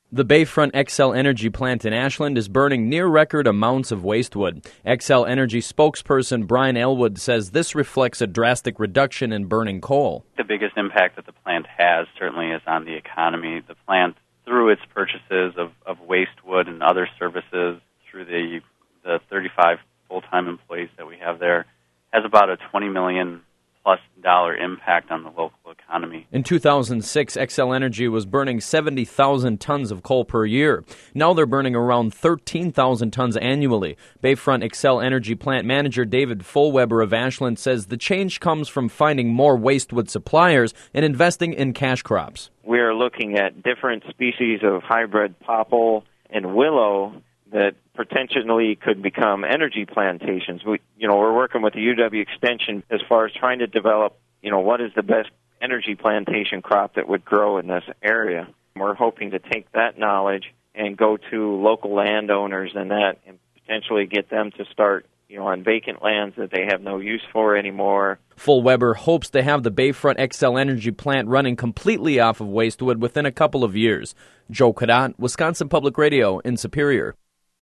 The Bayfront Xcel Energy plant in Ashland is burning near-record amounts of waste wood. Xcel Energy spokesperson Brian Elwood says this reflects a drastic reduction in burning coal. The biggest impact that the plant has certainly is on the economy. The plant, through its purchases of waste wood and other services, through the 35 full-time employees that we have there, has about a $20 million+ impact on the local economy. In 2006, Xcel Energy was burning 70,000 tons of coal per year. Now they're burning around 13,000 tons annually. Bayfront Xcel Energy plant manager David Fullweber of Ashland says the change comes from finding more waste wood suppliers and investing in cash crops. We're looking at different species of hybrid popple and willow that potentially could become energy plantations. We're working with the UW Extension as far as trying to develop, what is the best energy plantation crop that would grow in this area. We're hoping to take that knowledge and go to local landowners and potentially get them to start, on vacant lands that they have no use for anymore. Fullweber hopes to have the Bayfront Xcel Energy plant running completely off of waste wood within a couple of years. Joe Cadat, Wisconsin Public Radio in Superior.